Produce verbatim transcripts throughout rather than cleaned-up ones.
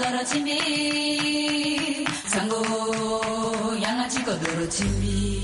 chimbi sango yanga chiko doro chimbi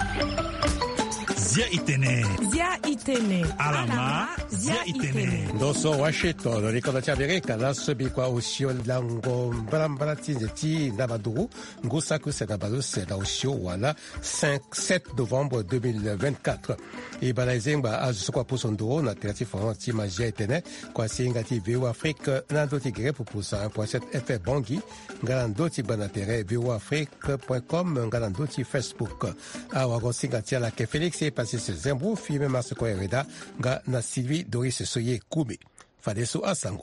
Zia Itene. Zia Itene. Alama. Zia Itene. Doso Washington, ricordaci America, la sobi kwa usio lango mbrambra tinzeti nabaduru, ngosaku senabalu sena usio wala sept novembre deux mille vingt-quatre. Et balazengba azusokwa pusondoro na terati fonti ma Zia Itene, kwa singati Veo Afrique nandoti gre pupusa un point sept F M Bangui, ngalandoti banatere veo afrique point com, ngalandoti Facebook. Awago singati ala ke Félix et passé ce Zembrou, filmé Masoko Hereda, nga na Sylvie Doris Soye Koumé. Fadeso Asango.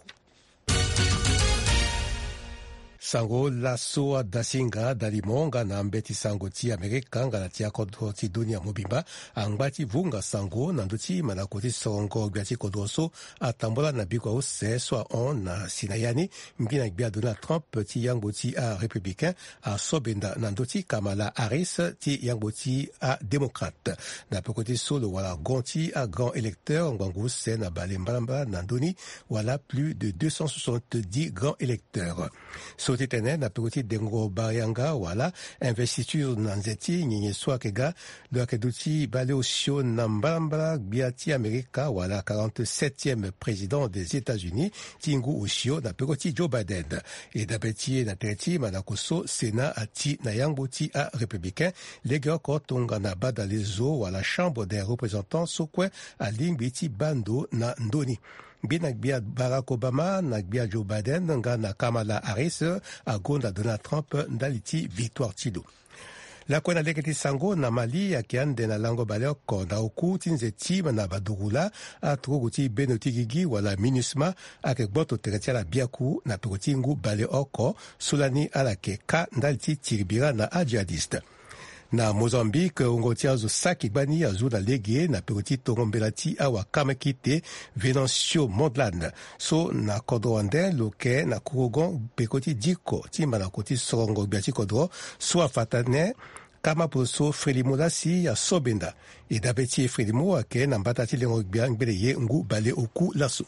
Sango la soa dasinga dalimonga na mbeti sango ti Amerika nga na tia kodro ti dunia mobimba angbati vunga sango na nduti manakoti songo biati kodroso atambola na bikwa ose soit on na sinayani mbina bia Donald Trump ti yangboti a républicain a sobenda na nduti Kamala Harris ti yangboti a démocrate na pekoti solo wala gonti a grand électeur ngwangu se na balembalamba na nduni wala plus de deux cent soixante-dix grands électeurs. So titene na pekoti dengo bayanga wala investiture na nzeti nyenye swakega lo akeduti bale osio na mbambala biati Amerika wala quarante-septième président des États-Unis tingu osio na pekoti Joe Biden et d'apeti na tereti manakoso Sénat ati na yangboti a républicain legyo kotonga na bada lezo wala chambre des représentants sokwe a lingbiti bando na ndoni. Bina bia Barack Obama na bia Joe Biden nga na Kamala Harris a gonda Donald Trump ndaliti victoire tido. La kwena leketi sango na Mali akiande na lango baleko na oku tinzeti na badurula a troguti benotigigi wala MINUSMA ake gboto teretia la biaku na perotingu bale oko sulani alake ka ndaliti tiribira na a jihadiste. Na Mozambique, ungotia zo saki bani azu na lege na pekoti togombelati awa kamakite Venancio Mondlane. So na kodroande loke na kurogon pekoti diko tima na koti sorongo biati kodro so afatane kama poso Frelimo lasi ya sobenda. E dabeti Frelimo ake na mbatati lengo biang beleye ngu bale oku laso.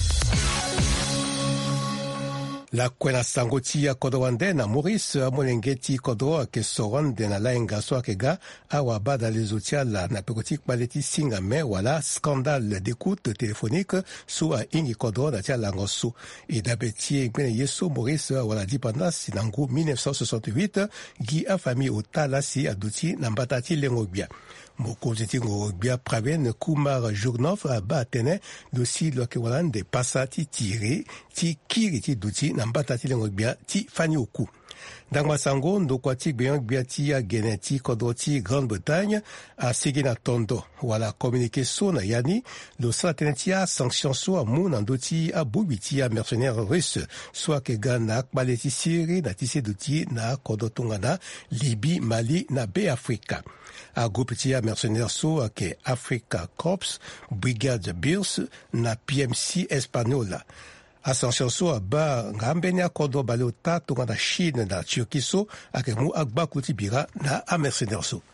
La kwena sangoti ya kodowande na Maurice amonengeti kodro ke soronde na laenga swakega awa bada lezotia la na pekoti baleti singa me wala scandale d'écoute téléphonique soit ingi kodro na tia langoso et dabeti ngene yeso Maurice wala dipendance nangu mille neuf cent soixante-huit gi a famille otala si aduti na mbatati lengobia. Mokozi tingo bia Praven Kumar Journov a batene dosi loke walande pasati tire ti kiri ti duti na mbatati lengo bia ti fani oku. Dangwa sango ndokwa ti beyang bia ti a geneti kodoti Grande-Bretagne a sigina tondo wala communiqué so na yani lo sateneti a sanction so a moun andoti a bubiti a mercenaires russes soit ke gana akbaleti siri na tisi duti na kodotungana Libye Mali na be Afrika. A groupe tia mercenaires so ke Africa Corps, Brigade Bears na P M C Espanola. Ascension so ba ngambenya kodo bale ota tonga na Chine na Turquie so ake mu agba kuti bira na a mercenaires so.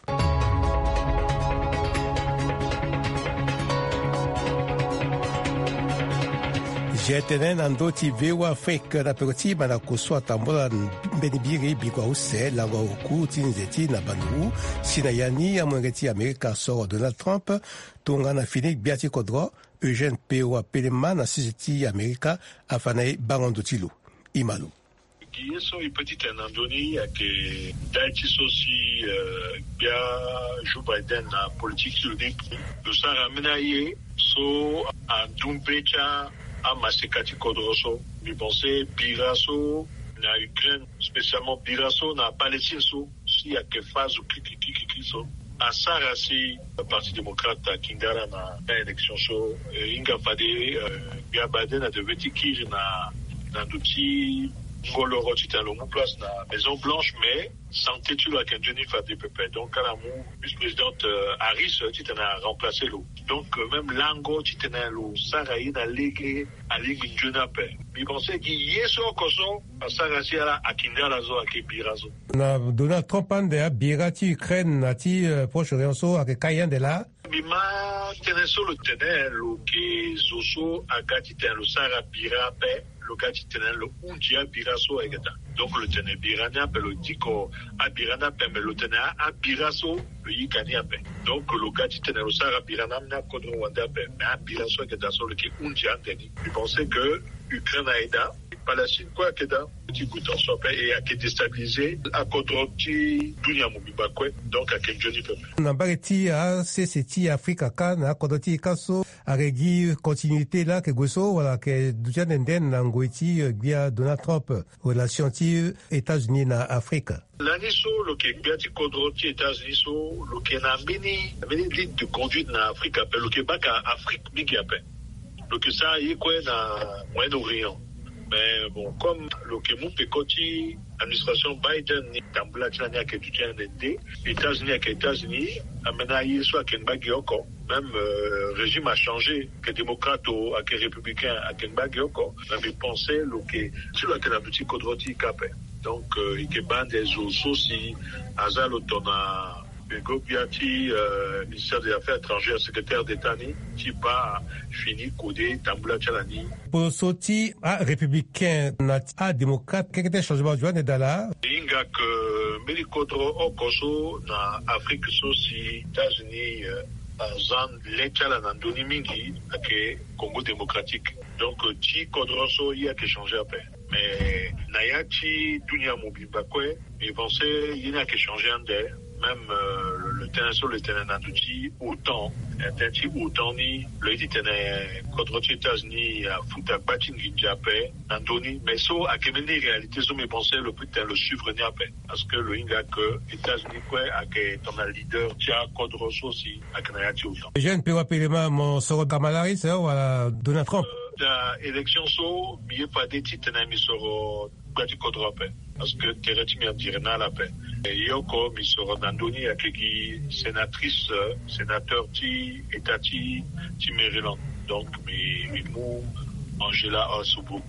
Jetenen andoti Veo Afrique na pekoti mana kuswa tambola benibiri bigwa use langwa oku tinzeti na banu sina yani amwengeti Amerika soro Donald Trump tonga na fini biati kodro Eugène Pewa Pelema na sizeti Amerika afanae bangondotilo imalo. Yeso ipetite nandoni yake daiti sosi bia Joe Biden na politique clinique do sara menaye so andumbecha a masekati kodroso mi pensé biraso na Ukraine spécialement biraso na Palestine so si yake phase kiki so a sara si parti démocrate kingara na na élection so inga fade bia Biden a deveti kiri na na duti Ngoloro tita lo mou place na Maison Blanche mais santé tu la Kenjeni fa de pepe donc à la mou vice-présidente Harris tita na remplacé lo donc même lango tita na lo sarayi na lege a lege njuna pe mi pensé ki yeso koso a sarasi ala akindala zo ake birazo na Donald Trump ande a birati Ukraine na ti Proche-Orient so ake kayan de la bima tene so lo tene lo ke zoso agati tene lo sara bira pe le gars qui tenait le undia biraso egata. Donc le tenait birania pe le diko a birana pe me le tenait a biraso le yikani ape. Donc le gars qui tenait le sara birana mna kodro wanda pe mais a biraso egata so le qui undia teni. Il pensait que Ukraine a aidé Palestine quoi que da petit bouton sope et a qui déstabilisé à kodro ti dunia mubiba quoi donc à quel joli peuple. Nambageti a ceci Afrika kana kodoti kaso aregi continuité là que goso voilà que duja nenden nangoiti via Donald Trump relation ti États-Unis na Afrika. L'année so le que biati kodro ti États-Unis so le que na mini mini ligne de conduite na Afrika pe le que baka Afrique mingi ape. Le que ça y quoi na Moyen-Orient. Mais bon, comme le Kemou Pekoti, l'administration Biden, Tambula Tchania qui est du tien d'aider, les États-Unis avec les États-Unis, amené soit Kenbagioko, même le régime a changé, que démocrate ou que républicain à Kenbagioko, mais pensé le que sur la boutique Kodroti Kapé. Donc, il y a ban des os aussi, Azal Otona. Bego Biati, euh, ministère des Affaires étrangères, secrétaire d'État, qui pas fini codé Tambula Tchalani. Pour sortir à républicain, à démocrate, quel était le changement de joie d'Ala? Inga que Mélikodro Okoso, na Afrique, aussi, États-Unis, Zan, l'État, Nandoni Mingi, avec Congo démocratique. Donc, Ti Kodroso, il y a qui changé après. Mais, Nayati, Dunia Mobibakwe, ils pensaient, il y a qui changé en d'air. Même euh, le terrain sur le terrain d'Andouti, autant, un tenti autant ni, le dit tenait contre les États-Unis à Fouta Batingi Japé, Andoni, mais ça, à quelle réalité, ça me pensait le plus le suivre ni après. Parce que le Inga que les États-Unis, quoi, à que ton leader, tia, Kodros aussi, à Kanayati autant. Je ne peux pas payer mon sort Kamala Harris, ou à Donald Trump. La élection, so, mieux pas des titres, mais sur Bati Kodropé. Parce que Tereti m'y a dit rien à la peine. Et Yoko, mi sera Nandoni, à qui sénatrice, sénateur ti, etati, ti Maryland. Donc, mi, mi mou, Angela Ossobouk.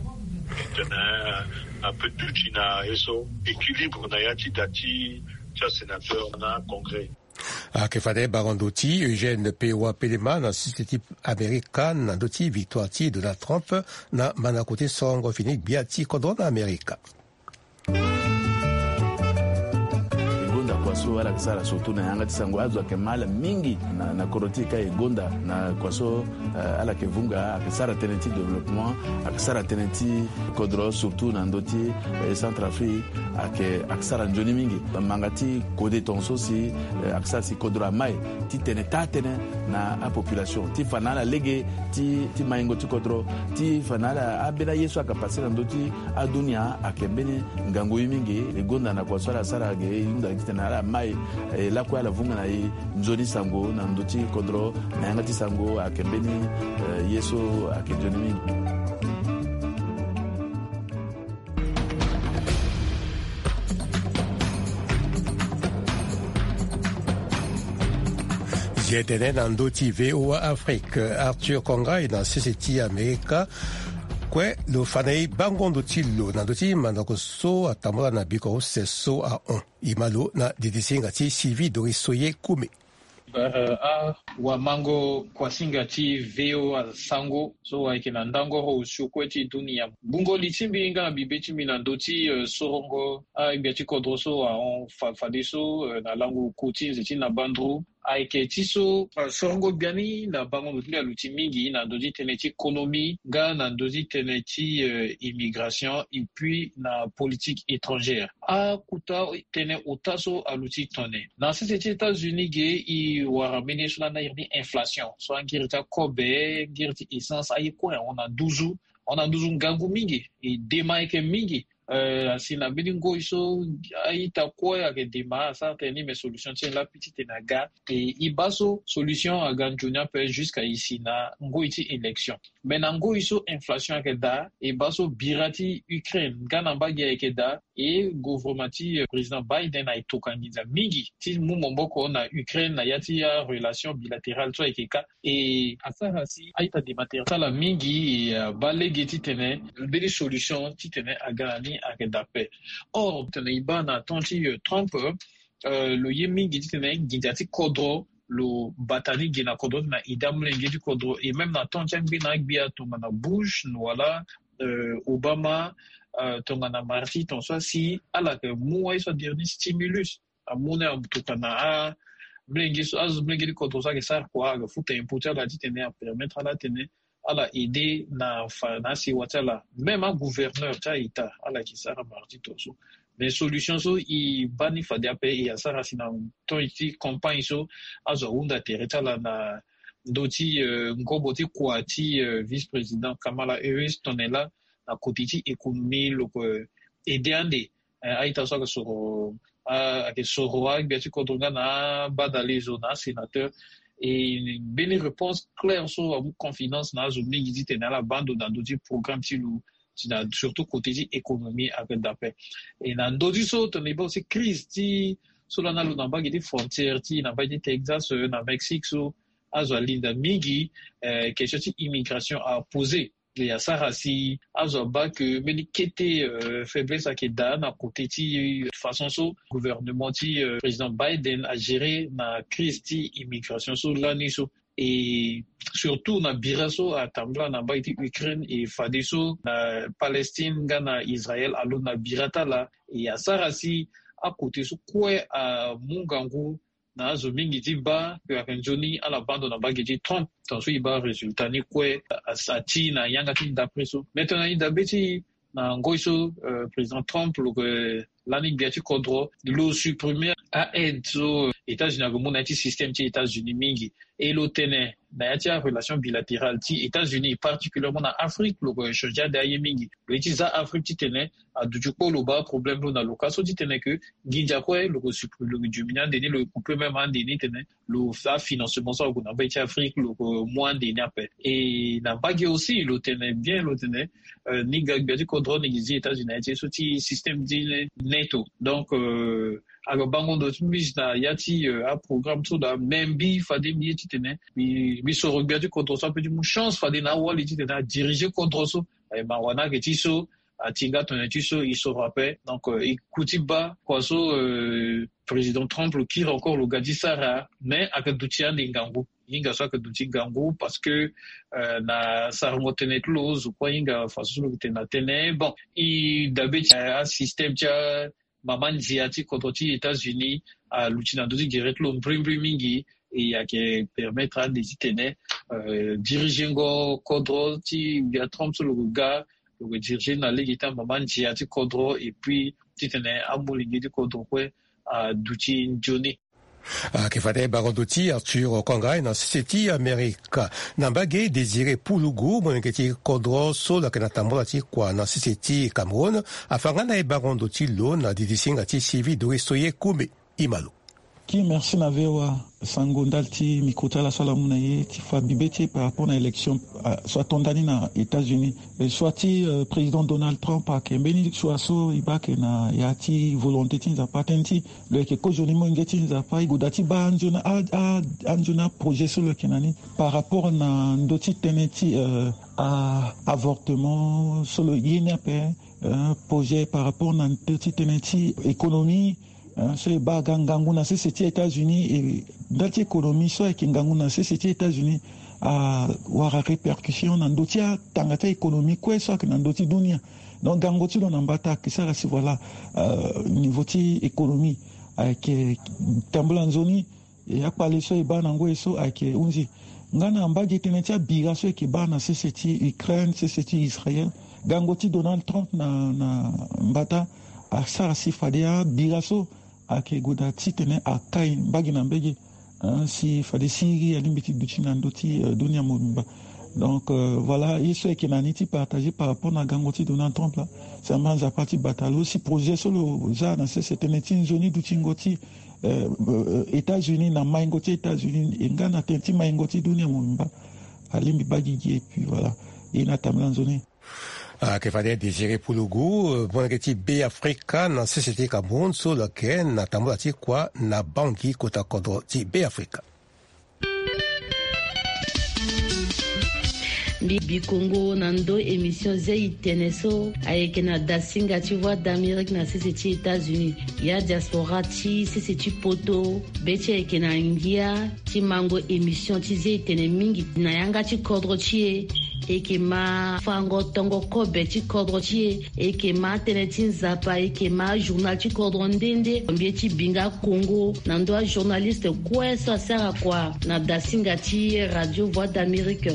Maintenant, un peu de China, et so, équilibre, nayati, dati, tia sénateur, na, congrès. A ke fade barandoti, Eugène Pewa Pelema na société américaine na doti victoire ti Donald Trump na manakote songo finik biati kodro na Amerika. Kwaso ala kisara soto na yanga tisango azo ke mala mingi na na korotika e gonda na kwaso uh, ala ke vunga akisara tenenti développement akisara tenenti kodro surtout na ndoti e Centrafrique ake akisara njoni mingi mangati kode tonso si uh, akisara si kodro mai ti teneta tene na a population ti fanala lege ti ti maingo ti kodro ti fanala abela yeso akapase na ndoti a dunia akembene ngango mingi e gonda na kwaso ala sara ge yunda kitena mai eh, la kwa la vunga na i nzoni sango na ndoti kodro na yanga ti sango akembeni eh, yeso akenjoni mingi. Jetene na ndoti V O A Afrique, Arthur Kongai na C C T America. Kwe lo fanei bangondo tilo na doti manako so atamula na biko se so a on imalo na didisinga ti Sylvie Doris Soye Kume. Uh, a wa mango kwa singa ti veo a sango so wa ikina ndango ho shukwe ti dunia bungo li timbi inga na bibe timbi na ndoti uh, sorongo a ibiati kodroso a on fa fadiso uh, na langu kuti zeti na bandru aike tiso uh, sorongo biani na bango mutuli aluti mingi na ndoti teneti ekonomi ga na ndoti teneti uh, immigration et puis na politique étrangère a kuta tene utaso aluti tone na ces États-Unis ge i waramene sula na irni inflation so angirita kobe ngirti essence ayi kwa on a douze on a douze ngangu mingi e dema eke mingi euh sina bidingo iso aita kwa ke dema ça teni mes solutions tien la petite naga et ibaso solution à ganjunya peut jusqu'à ici na ngoiti élection mais na ngo iso inflation ke da e baso birati Ukraine gana bagia ke da et gouvernementi président Biden a itokangiza mingi ti mumomboko na Ukraine na yati ya relation bilatérale so ekeka et asara si aita de matériel la mingi e balegi ti tene beli solution ti tene agani akedape or tene ibana tonti Trump euh, le yemingi ti tene gidati kodro lo batani gina kodro na idamle ngedi kodro et même na tonti ngbi na gbia to mana bouge voilà euh, Obama euh, tongana marti ton soit si ala que moi soit dernier stimulus a mona tokana a blengi so az blengi ko to sa ke sar kwa ga futa imputer la ditene a permettre ala tene ala aider na fa na si watala même un gouverneur ta ita ala ki sara marti to so mais solution so i bani fa de ape ya sara sina to iti campagne so azo unda tereta la na doti uh, ngoboti kwati uh, vice-président Kamala Harris tonela na kotiti économie loko aider uh, aita so ka so a ke so roa biati kodonga na badali zona sénateur et bene réponse claire so a confiance na zo mingi dit na la bande dans doti programme ti lu surtout côté économie avec d'après et na doti so toneba aussi crise ti so la na lu na bagi di frontière ti na bagi Texas na Mexique so azo linda mingi euh, question de immigration à poser les asarasi azo ba que meni kete euh, faiblesse à keda na côté ti de façon so gouvernement ti euh, président Biden a géré na crise ti immigration so lani so et surtout na biraso a tambla na ba ti Ukraine et fadeso na Palestine gana Israël alo na birata la et asarasi à côté so quoi à mungangu na zo mingi ti ba pe akenjoni ala bando na bageti Trump tanso iba résultat ni kwe asati na yanga ti d'après so maintenant i dabeti na ngoiso euh, président Trump lo que l'année biati kodro lo supprimer a aide so États-Unis go mona ti système ti États-Unis mingi et lo tene na yati relation bilatérale ti États-Unis particulièrement na Afrique lo que choja da yemingi lo ti za Afrique ti tene a du ko lo ba problème lo na lo kaso ti tene que ginja ko lo ko supprimer lo jumina deni lo couper même en deni tene lo fa financement so go na ba ti Afrique lo ko moins deni après et na bagi aussi lo tene bien lo tene euh, ni gag biati kodro ni gizi États-Unis ti so ti système di NATO donc euh, alors bango do mis na yati uh, a programme so da membi fade mi ti tene mi mi so regarder contre ça petit chance fade na wali ti tene diriger contre so e ma wana ke ti so atinga ton ti so il se rappelle donc uh, ikuti ba kwa so uh, président Trump le qui encore le gadi sara mais avec dutia ngangu inga so que duti ngangu parce que uh, na sarmo tene close quoi inga façon le tene tene bon il d'habitude un système tia maman ziati contre les États-Unis à l'outil de direct le brim mingi et ya qui permettra des itenes euh, diriger go contrôle ti via Trump sur le gars le diriger na legita maman ziati contrôle et puis titene amulingi di contrôle quoi à d'outil Johnny ke fade barondo ti Arthur Kongai na siti Amerika na bage désiré pulugu monengeti kodro so la kana tambola ti kwa na siti Cameroun afanga na barondo ti lo na didisinga ti civi do estoye kume imalo Qui merci na vewa sangondal ti mikotala sala muna ye ti fa bibeti par rapport à l'élection soit tondani na États-Unis soit ti uh, président Donald Trump a ke Benedict so iba ke na ya ti volonté ti za patenti le ke ko joni mo ngeti za pa igodati ba anjona a anjona projet sur le kenani par rapport na ndoti teneti uh, à avortement sur le yénape un projet par rapport na ndoti teneti économie c'est ba gangangu na c'est États-Unis et dans l'économie so et gangangu na c'est États-Unis a wara répercussion na ndotia tangata économique quoi so que na ndoti dunia donc gangoti do nambata que ça c'est voilà euh, niveau ti économie avec tambula nzoni et a parler so e ba na ngo so avec unzi ngana ambagi tenetia biga so ke ba na c'est Ukraine c'est Israël gangoti Donald Trump na na mbata a ça si fadia biga so ake goda titene akai bagina mbege si fade siri alimbiti duchina ndoti dunia mobimba donc euh, voilà isso est kinaniti partagé par rapport à gangoti Donald Trump là ça manza parti batalo si projet solo za na c'était une zone duchingoti euh, euh, États-Unis na maingoti États-Unis engana tenti maingoti dunia mobimba alimbi bagigi et puis voilà ina tamlan zone Uh, ke fade désiré pulugu monengeti be Afrika na société Cameroun so la ken na tambola ti kwa na banki kota kodro ti be Afrika Bibi Congo nando émission zei teneso ayeke na dasinga ti voix d'Amérique na sisi États-Unis ya diaspora ti sisi ti poto beti ayeke na ngia ti mango émission ti zei tene mingi na yanga ti kodro ti e e ke ma fango tongo kobe ti kodro ti e ke ma tene ti nzapa e ke ma journal ti kodro ndende mbie ti binga Congo na ndo a journaliste kue so asara kwa na dasinga ti Radio Voix d'Amérique.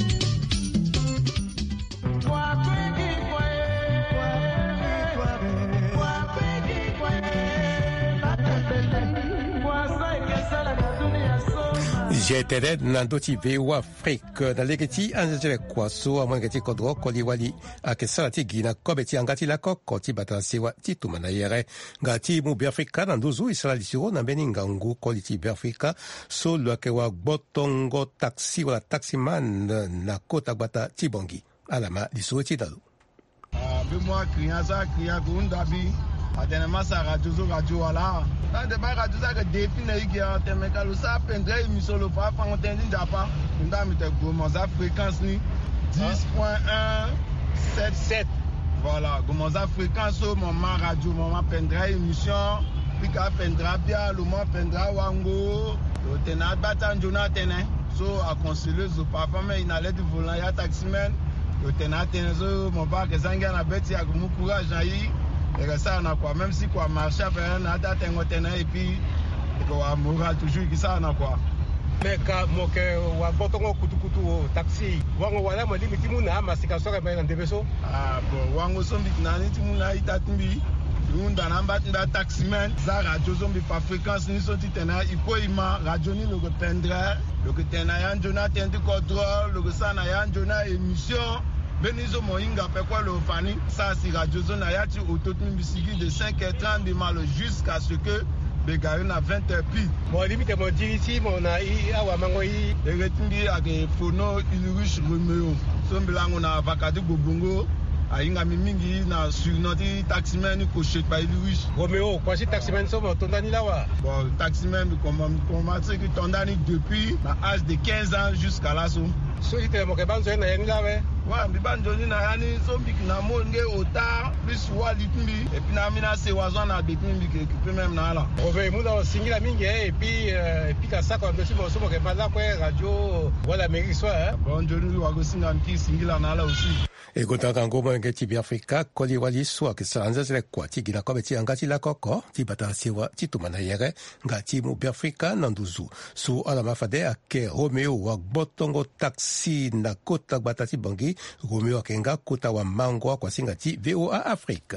J'étais dans d'autres V O Afrique dans les petits enjeux quoi so among gati kodro koliwali akesala gina kobeti angati la kokoti batansewa titu manayere ngati mu Afrika na nduzu isala lisiro na beninga ngu koliti Afrika so lo kewa botongo taxi wala taximan na kota bata tibongi alama lisiro tidalu ah be moi kriya za kriya gundabi atene masa radio zo radio wala na de ba radio za ke define igia teme kalu sa pendre émission le fa fa entendi japa nda mi te gomo za fréquence ni dix point un sept sept voilà gomo za fréquence o mon ma radio mon ma pendre émission pika pendra bia le mo pendra wango o tena bata njona tene so a conseiller zo papa mais il allait du volant ya taximan o tena tene zo mon ba ke zanga na beti ya mu courage na yi et ça on a quoi même si quoi marcher faire na date ngotena et puis quoi moral toujours qui ça on a quoi mais ka moke wa botongo kutukutu taxi wango wala mo limiti muna masika soka ba na debeso ah bon wango sombi na ni timuna itatumbi unda namba nda taximan za radio zombi pa fréquence ni so titena ipo ima radio ni le rependre le que tena ya Jonathan de contrôle le que ça na ya Jonathan émission Benizo Moinga pe quoi le fani ça si radio zone ayati autotune bisigi de cinq heures trente de mal jusqu'à ce que Begayon a vingt heures pile. Bon limite mon dire ici mon a i awa mango i et retumbi ake fono Ilrich Romeo so mbilango na vakati bobongo ainga mingi na sur notre taximan ko chez pa Ilrich Romeo quoi si taximan so mo tondani lawa bon taximan comme commencé que tondani depuis na âge de quinze ans jusqu'à là so so ite mo ke banzo na yani lawe wa mbibanjo ni na yani so mbiki na monge ota plus wa litumbi et puis na mina se wazon na betumbi que peut même na la ove muna singila mingi et puis et puis ka sako ndo simo somo ke pala kwa radio wala Amérique soit bon joni wa go singa mki singila na la aussi e kotaka ngoma ngeti bi Afrika koli wali so ke sanza zile kwa tigina kwa beti angati la koko tibata sewa titumana yere ngati mu bi Afrika nanduzu so ala mafade ake Romeo wa botongo taxi na kota batati bangi Romeo akenga kota wa mango kwa singati V O A Afrique.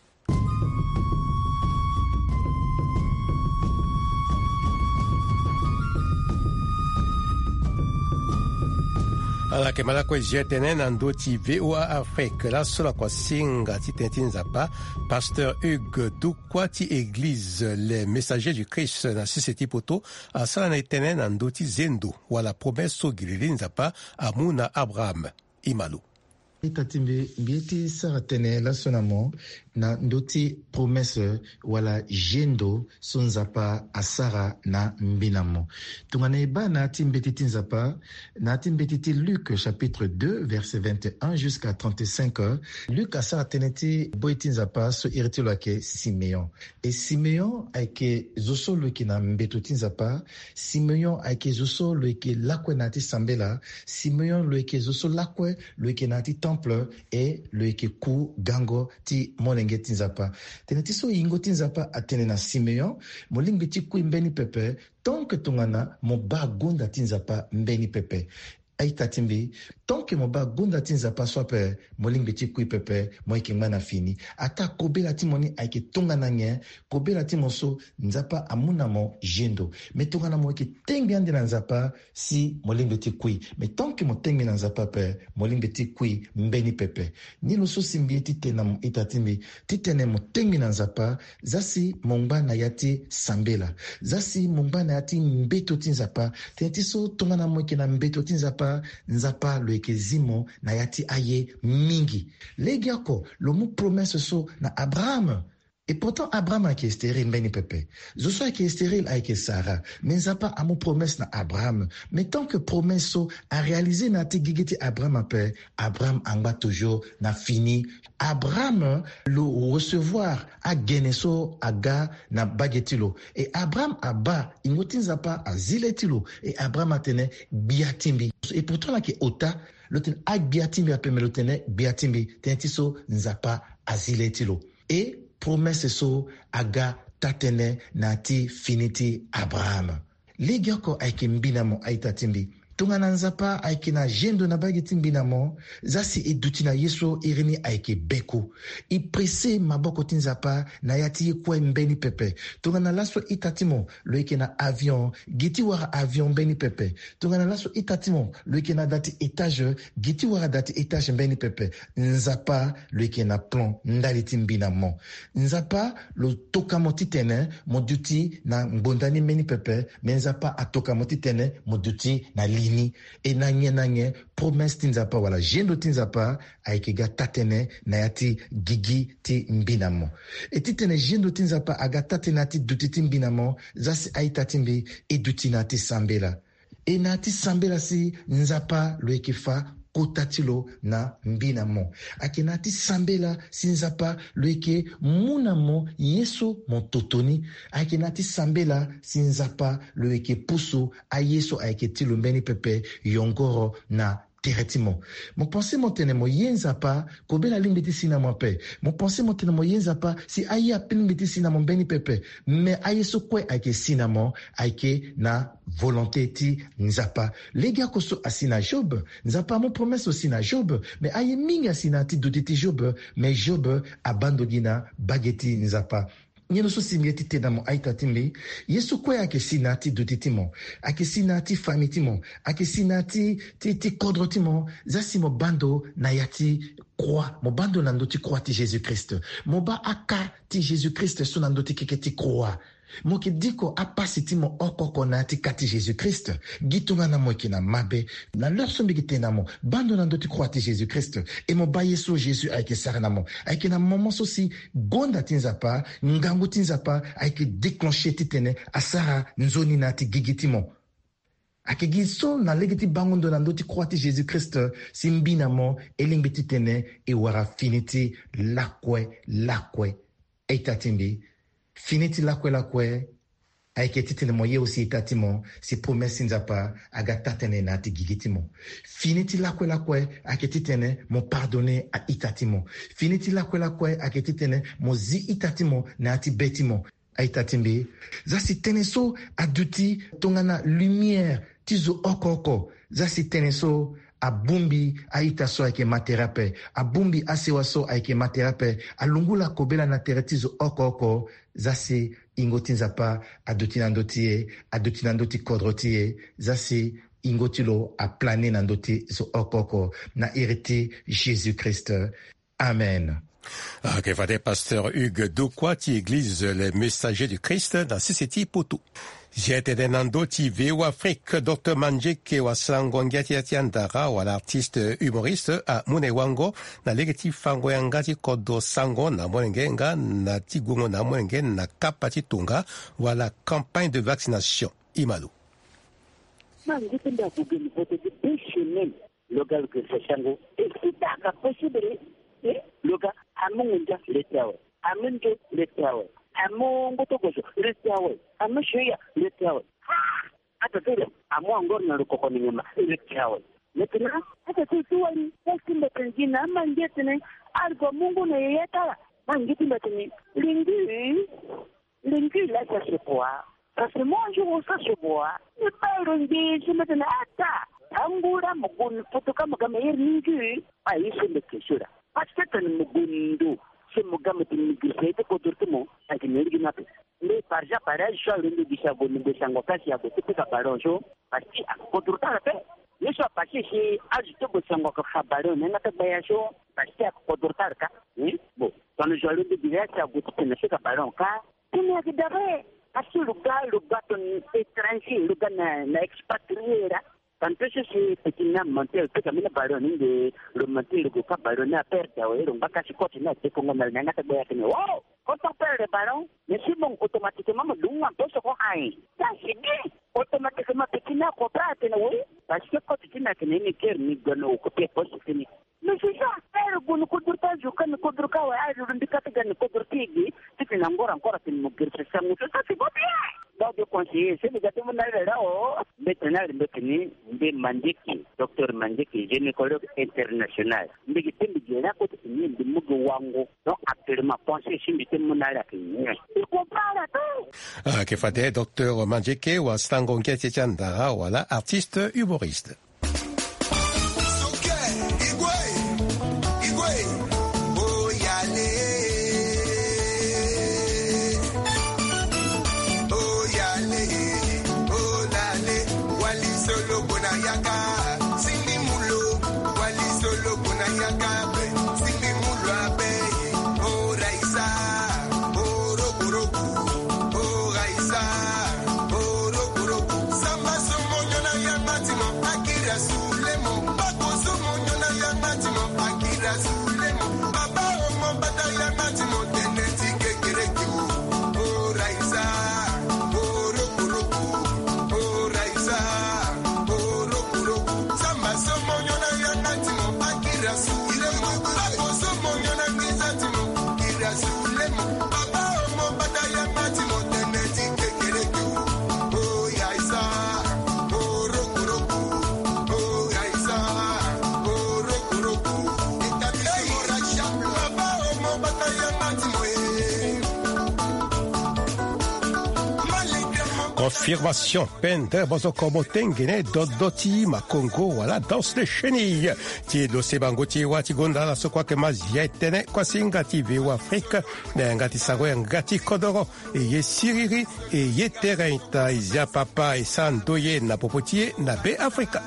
ala ke mala kwe jetene na ndoti V O A Afrique la sola kwa singa ti tentin zapa pasteur Hugues Dukwa ti église les messagers du Christ na siseti poto asala na itene na ndoti zendo wala promesse so gililin zapa amuna Abraham Imalu itatimbe mbieti saratene la sonamo na ndoti promesse wala jendo sonzapa asara na mbinamo tungane ba na timbeti tinzapa na timbeti Luc chapitre deux verset vingt et un jusqu'à trente-cinq. Luc asara teneti boitinzapa so iriti lake Simeon et Simeon aike zoso loki na mbeto tinzapa Simeon aike zoso loki lakwe nati sambela Simeon loki zoso lakwe loki nati temple et loki ku gango ti mone tinzapa teneti so ingo tinzapa atene na Simeon molingi ti ku mbeni pepe tonke tungana mo ba gunda tinzapa mbeni pepe aita timbi tonke mo ba gunda tinzapa swape molingi ti ku pepe mo ikimana fini ata kobela ti moni aike tungana nye kobela ti moso nzapa amuna mo jendo me tungana mo ke tengi ande na nzapa si molingi ti ku me tonke mo tengi na nzapa pe molingi ti ku mbeni pepe ni lo so simbi ti tena mo itatimbi ti tene mo tengi na nzapa zasi mongba na yati sambela zasi mongba na yati mbeto ti nzapa teneti so tungana mo ke na mbeto ti nzapa nzapa lo eke zimo na yati aye mingi legi ako lo mu promesse so na Abraham. Et pourtant, Abraham a été stérile, mbeni pepe. Zoso a été stérile avec Sarah. Mais ça pas à mon promesse na Abraham. Mais tant que promesse a réalisé na ti gigeti Abraham a paix, Abraham anga toujours na fini. Abraham le recevoir a geneso aga na bagetilo. Et Abraham a ba ingotin zapa a ziletilo. Et Abraham a tene biatimbi. Et pourtant là qui ota loten ak biatimbi apeme lotene biatimbi tenti so nzapa azile tilo e promesse so aga tatene nati finiti Abraham legioko aike mbinamo aitatimbi tungana nzapa aike na jendo na bageti mbinamo zasi eduti na yeso irini aike beku i presse maboko tinzapa na yati kwe mbeni pepe tungana laso itatimo loike na avion giti wara avion mbeni pepe tungana laso itatimo loike na dati etage giti wara dati etage mbeni pepe nzapa loike na plan ndaliti mbinamo nzapa lo toka motitene moduti na mbondani mbeni pepe menzapa atoka motitene moduti na lini e nanye nanye promesse tinzapa wala jendo tinzapa aikega tatene na yati gigi ti mbinamo e titene jendo tinzapa aga tatene ati duti ti mbinamo zasi aitatimbi e duti na ti sambela e na ti sambela si nzapa loekefa kotatilo na mbinamo ake na ti sambela si nzapa loeke munamo yeso montotoni ake na ti sambela si nzapa loeke pusu a yeso aike tilo mbeni pepe yongoro na teretimo mo pense mo tene mo yenzapa ko bela limbiti sina mo pe mo pense mo tene mo yenzapa si aya limbiti sina mo beni pepe me ayeso kwe ake sina mo ake na volonté ti nzapa lega koso asina Job nzapa mo promesse aussi na Job me aye mingi asina ti doditi Job me Job abandonina bageti nzapa nyeno so simileti te damo aita timbe yesu kwe ake sinati dutitimo ake sinati famitimo ake sinati ti ti kodrotimo zasi mo bando na yati croix mo bando na ndoti croix ti Jésus Christ mo ba aka ti Jésus Christ so na ndoti keke ti croix moki diko apasiti mo okoko na ti kati Jésus Christ gitunga na moki na mabe na leur sombi gitena mo bando na ndoti croix ti Jésus Christ e mo ba yeso Jésus aike sara na mo aike na moment sosi gonda tinzapa ngambu tinzapa aike déclencher titene asara nzoni na ti gigitimo ake giso na legiti bangondo na ndoti croix ti Jésus Christ simbina mo elingbi titene e wara finiti lakwe lakwe eitatimbi finiti lakwe lakwe aike titene mo ye aussi itatimo si promesse nzapa aga tatene na ti gigitimo finiti lakwe lakwe ake titene mo pardonner a itatimo finiti lakwe lakwe ake titene mo zi itatimo na ti betimo aitatimbi zasi tene so aduti tongana lumière tizo okoko zasi tene so abumbi aita so aike materape abumbi asewa so aike materape alungula kobela na teretizo oko oko zasi ingoti nzapa aduti na ndotie aduti na ndoti kodrotie zasi ingotilo a plané na ndoti zo oko oko na hérité Jésus Christ. Amen. Ok, Father Pasteur Hugues Doukwati, Église Les Messagers du Christ dans C C T Poto. J'étais dans d'autres vidéos Afrique, docteur Manjeke wa Sangongati Atiandara, ou l'artiste humoriste à Munewango, na legati fango yangati kodo sango na mwengenga, na tigungo na mwengen, na kapati tunga, ou la campagne de vaccination. Imalo. Mangitenda kugeni vote de bishenen, local que se chango, et c'est pas possible, eh, local, amunga letawe, amunga letawe. Amo ngoto koso letawe amo shoya letawe hata tele amo ngor na rukoko ni nyama letawe lekina hata tuwali wasimba tengina ama ngetene algo Mungu na yeyata mangiti batini lingi lingi la sa sepoa parce que moi je vois ça se bois ne pas lingi je me donne ata angura mugun fotoka magama lingi aisha lekishura parce que tan mugundu se mugame tinigise te kodurtimo akineri nape le parja paraj sho le disha go nimbe sango kasi ya go tipika baronjo parce kodurta pe yeso pachi si ajito go sango ka khabaro nena te bayasho parce kodurta ka ni bo tano jalo de direct go tipina se ka baron ka tini akidabe asi lugar lugar ton étranger lugar na na expatriera tanto se se petina mantel pe kamina baron inde lo mantel go ka baron na perda o ero mbaka si koti na te kongo na nanga te baya kene wow ko to perde baron ne si bon automatiquement mo lunga to so ko ai ta si di automatiquement petina ko prate na oui parce que ko petina kene ni ker ni gono ko pe po fini mais c'est ça ero gono ko durta ju kan ko durka wa ai ru ndika te gan ko durtigi tikina ngora ancora tin mo gerse samu ça c'est bon bien donc conseiller c'est déjà tout le monde là oh maintenant le tenu de Mandeki docteur Mandeki gynécologue international mais qui peut dire là côté ni de mugo wango donc actuellement penser sur le thème là qui il comprend là tout ah que fait docteur Mandeki ou Stango Nketichanda voilà artiste humoriste. Confirmation pente bozo komo tengene dodoti makongo wala danse de chenille ti do sebangoti wati gonda la sokwa ke mazietene kwa singati ve Afrika na ngati sango ngati kodoro e ye siriri e ye terenta izia papa e sandoye na popotie na be Afrika.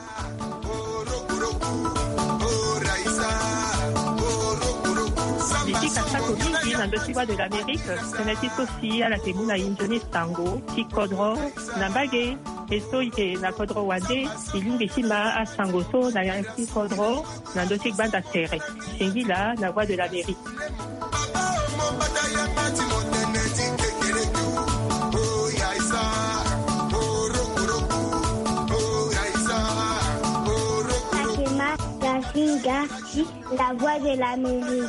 Nandosiwa de l'Amérique, tenati sosi ala temuna injoni sango, ti kodro, nambage, esto ike na kodro wande, ilungi sima a sango so na yansi kodro, nandosik banda sere. Shengila, la voix de l'Amérique. Akema, la singa, la voix de l'Amérique.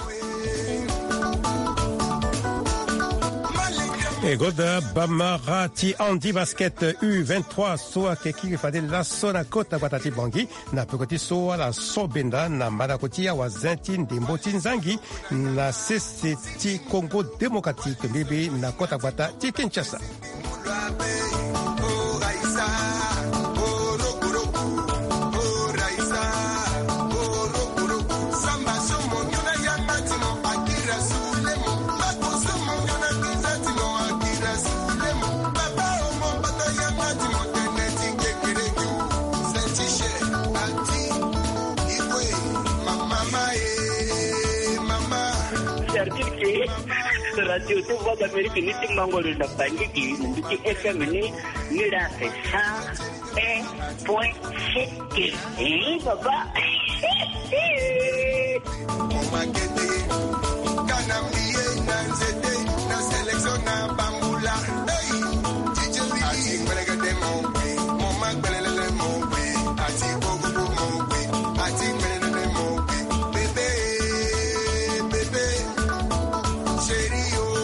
Et Goda Bamarati Andy Basket U vingt-trois soa keki fade la sona kota watati bangi na pekoti soa la sobenda na madakoti ya wazentin de mbotinzangi na seseti Congo démocratique bibi na kota wata ti Kinshasa. Radio tu voix d'Amérique ni ting mangolo na bangi ki ndi F M ni ni la cent un point sept. Eh papa. Kanambiye nanzete na selection na bambula. Hey. Ati kweleke de mon pe. Mon magbelele mon pe. Ati gogo mon pe. Ati kwelele mon pe. Bébé bébé. Chérie.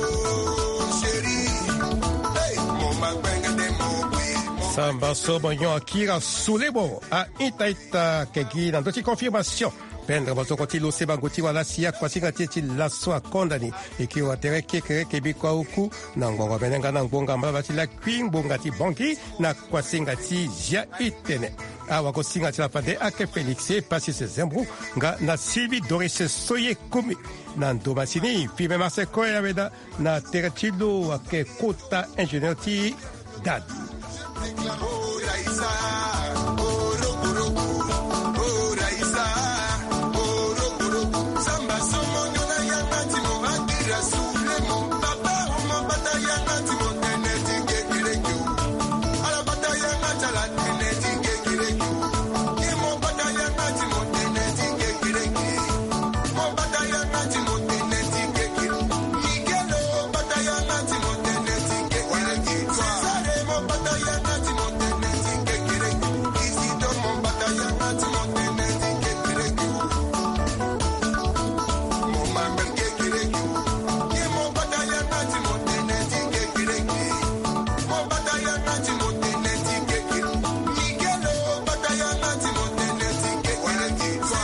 Samba Sobonyon Akira Soulebo a Itaita Kegi dans d'autres confirmations. Pendre Bozokoti Lo Sebangoti wala siya kwa singati la soa kondani eki wa tere kekere kebi kwa uku na ngonga benenga na ngonga mbabati la queen bongati banki na kwa singati ja itene. Awa ko singati la pade ake Felixe pasi se zembru nga na sibi dorise soye kumi. Na ndomasini fibe mase koe aveda na tere tilo ake kota ingenieur ti dad. Oh,